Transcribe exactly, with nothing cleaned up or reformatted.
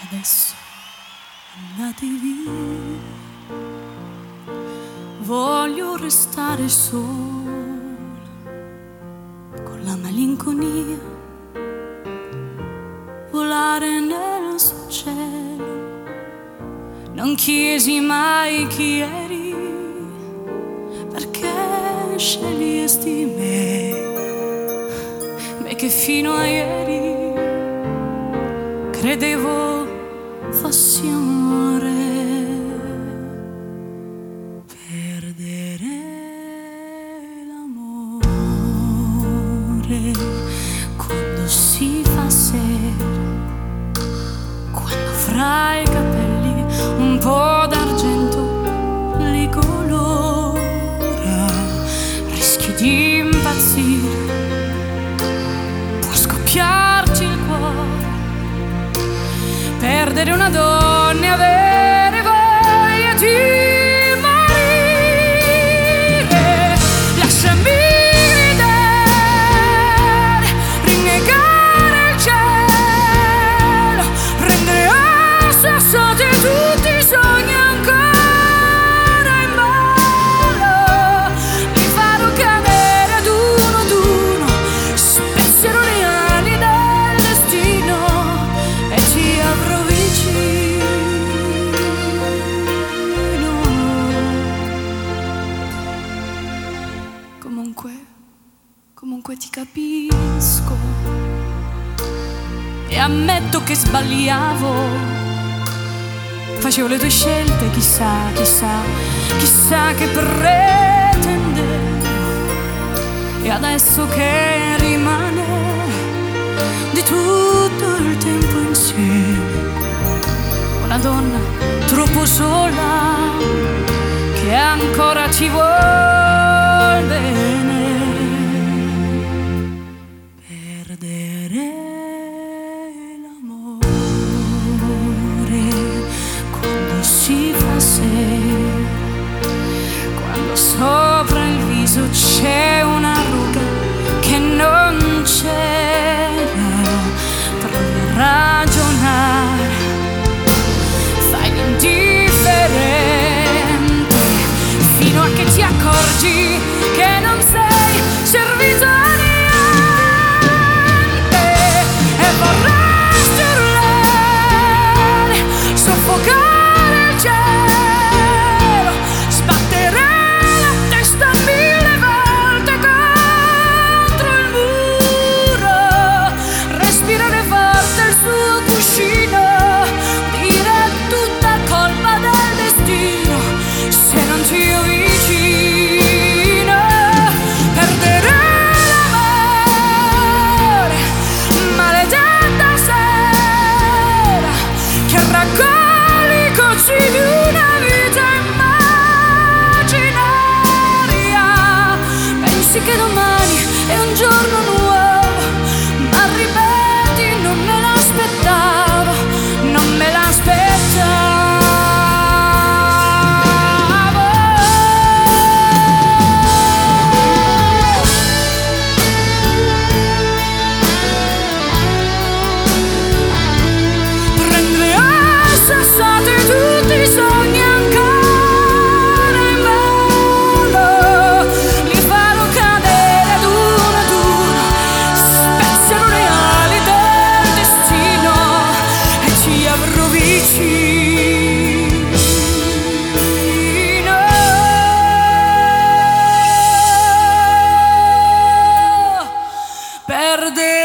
adesso andate via, voglio restare sola con la malinconia, volare nel suo cielo. Non chiesi mai chi eri, perché scegliesti me, me che fino a ieri credevo fossi amore. Perdere l'amore quando si fa sera, quando fra i capelli un po' d'argento li colora, rischi di impazzire, può scoppiarti il cuore. Perdere una donna e avere voglia di morire. Lasciami gridare, rinnegare il cielo, prendere a sassate tutti i sogni ancora in ballo. Li farò cadere ad uno ad uno, spezzerò le ali del destino e ti avrò vicino. Comunque, comunque ti capisco e ammetto che sbagliavo. Facevo le tue scelte, chissà, chissà, chissà che pretendevo. E adesso che rimane di tutto il tempo insieme, una donna troppo sola che ancora ti vuol bene. Perdere l'amore quando si fa sera, quando sopra il viso c'è una ruga che non c'era. Provi a ragionare, fai l'indifferente fino a che ti accorgi che non sei servito a niente e vorresti urlare, soffocare il cielo, sbattere la testa mille volte contro il muro, respirare forte il suo cuscino, dire è tutta colpa del destino se non ti ho vicino. Perdere l'amore, maledetta sera che raccoglie i cocci di una vita immaginaria. Pensi che domani è un giorno nuovo, ma ripeti non me l'aspettavo, non me l'aspettavo. Prendere a sassate tutti i sogni ancora in volo, li farò cadere ad uno ad uno, spezzerò le ali del destino e ti avrò vicino. Perdere